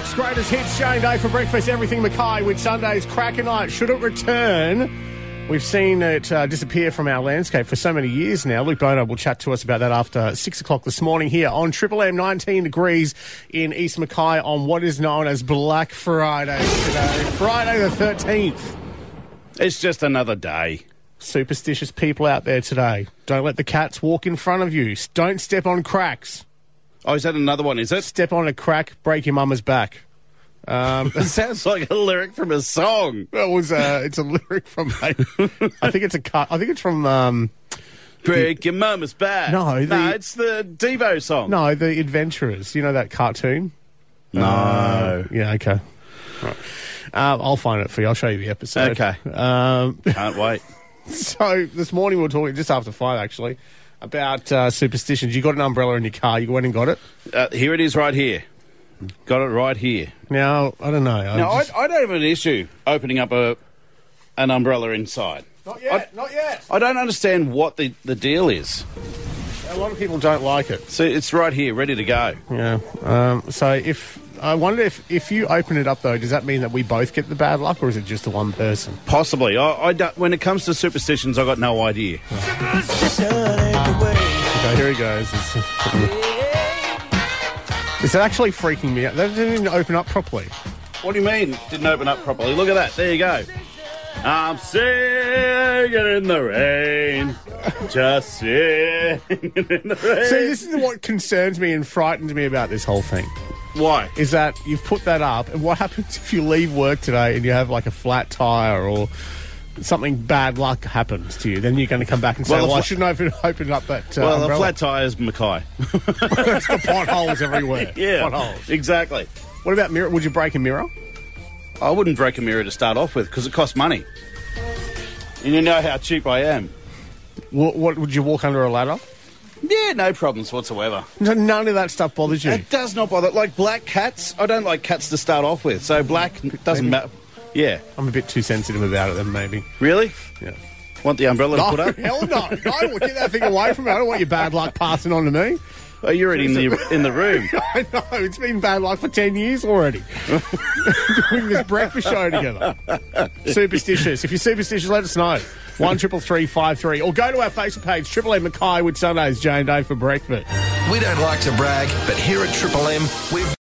Rock's greatest hits, Jane Day for breakfast, everything Mackay with Sunday's Cracker Night. Should it return? We've seen it disappear from our landscape for so many years now. Luke Bono will chat to us about that after 6 o'clock this morning here on Triple M. 19 degrees in East Mackay on what is known as Black Friday today. Friday the 13th. It's just another day. Superstitious people out there today. Don't let the cats walk in front of you. Don't step on cracks. Oh, is that another one, is it? Step on a crack, break your mama's back. It sounds like a lyric from a song. It's a lyric from I think it's a cut. I think it's from Break your mama's back. No, it's the Devo song. No, The Adventurers. You know that cartoon? No. Yeah, okay. Right. I'll find it for you. I'll show you the episode. Okay. Can't wait. So this morning we were talking, just after 5 actually, about superstitions. You got an umbrella in your car. You went and got it? Here it is right here. Got it right here. Now, I don't know. I don't have an issue opening up an umbrella inside. Not yet, not yet. I don't understand what the deal is. A lot of people don't like it. So it's right here, ready to go. Yeah. So I wonder if you open it up, though, does that mean that we both get the bad luck, or is it just the one person? Possibly. I don't, when it comes to superstitions, I've got no idea. Okay, here he goes. Is that actually freaking me out? That didn't even open up properly. What do you mean it didn't open up properly? Look at that. There you go. I'm singing in the rain. Just singing in the rain. See, this is what concerns me and frightens me about this whole thing. Why? Is that you've put that up, and what happens if you leave work today and you have like a flat tyre or something bad luck happens to you? Then you're going to come back and say, I shouldn't have opened up that umbrella. The flat tyre's Mackay. It's the potholes everywhere. Yeah, potholes. Exactly. What about mirror? Would you break a mirror? I wouldn't break a mirror to start off with because it costs money. And you know how cheap I am. What would you walk under a ladder? Yeah, no problems whatsoever. None of that stuff bothers you? It does not bother. Like black cats, I don't like cats to start off with. So black doesn't matter. Yeah. I'm a bit too sensitive about it then, maybe. Really? Yeah. Want the umbrella to put up? Hell no. No, get that thing away from me. I don't want your bad luck passing on to me. Oh, you're already in the room. I know. It's been bad luck for 10 years already. Doing this breakfast show together. Superstitious. If you're superstitious, let us know. 133353. Or go to our Facebook page, Triple M Mackay with Sundays, Jane Day for breakfast. We don't like to brag, but here at Triple M, we've